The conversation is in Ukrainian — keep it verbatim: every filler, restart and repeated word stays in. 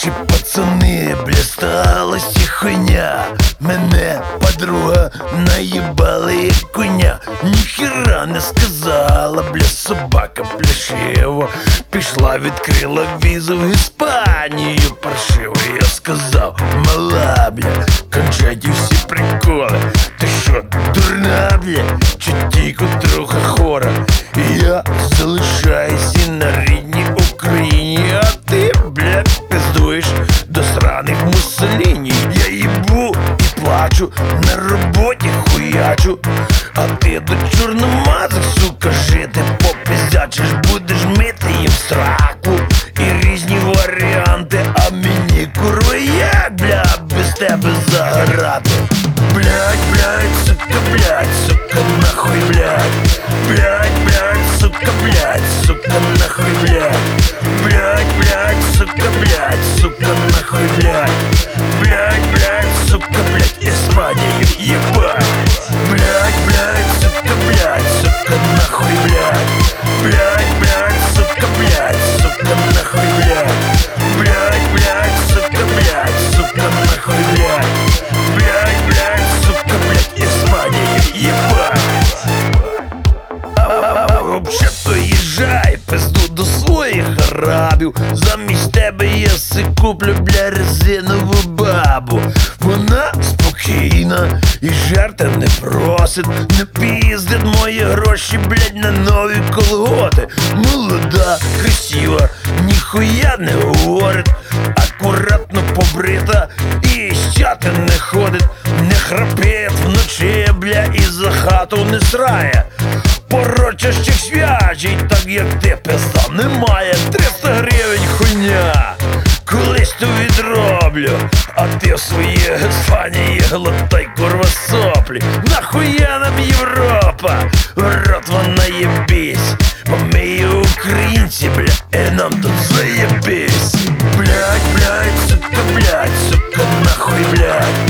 Короче, пацани, бля, сталася хуйня. Мене подруга наїбала як коня. Ніхіра не сказала, бля, собака пляшива. Пішла, відкрила візу в Іспанію паршиво. Я сказав: мала, бля, кончай ті всі приколи. Ти що, дурна, бля, чи тільки трохи хора? Я залишаюся на рідній Україні, а ти, бля, пиздуєш до сраних Муссоліні. Я їбу і плачу, на роботі хуячу, а ти до чорномазих, сука, жити попиздячиш. Будеш мити їм сраку і різні варіанти. А мені, курва, як, бля, без тебе загорати? Блядь, блядь, сука, блядь, сука, нахуй, блядь. Блядь, блядь, сука, блядь, сука, нахуй, блядь. Блядь, блядь, сука, блядь, сука, нахуй, блядь. Блядь, блядь, сука, блядь, Испанию ебать. Блядь, блядь, сука, блядь, сука, нахуй, блядь. Блядь, блядь, сука, блядь, сука, нахуй, блядь. Блядь, блядь, сука, блядь, сука, нахуй, блядь. Блядь, блядь, сука, блядь, Испанию ебать. Вообще-то їжджай, пизду до своїх арабів. Замість тебе я си куплю, бля, резинову бабу. Вона спокійна і жарти не просить, не піздить мої гроші, блядь, на нові колготи. Молода, красива, ніхуя не говорить, акуратно побрита і щати не ходить. Не храпить вночі, бля, і за хату не срає. Порочащих свяжіть, так як ти, пизда, немає. Триста гривень хуйня, колись то відроблю, а ти в своїй Іспанії глотай, курва, соплі. Нахуя нам Європа? В рот вона єбісь, бо ми є українці, бля, і нам тут заєбісь. Блядь, блядь, сука, блядь, сука, нахуй, блядь.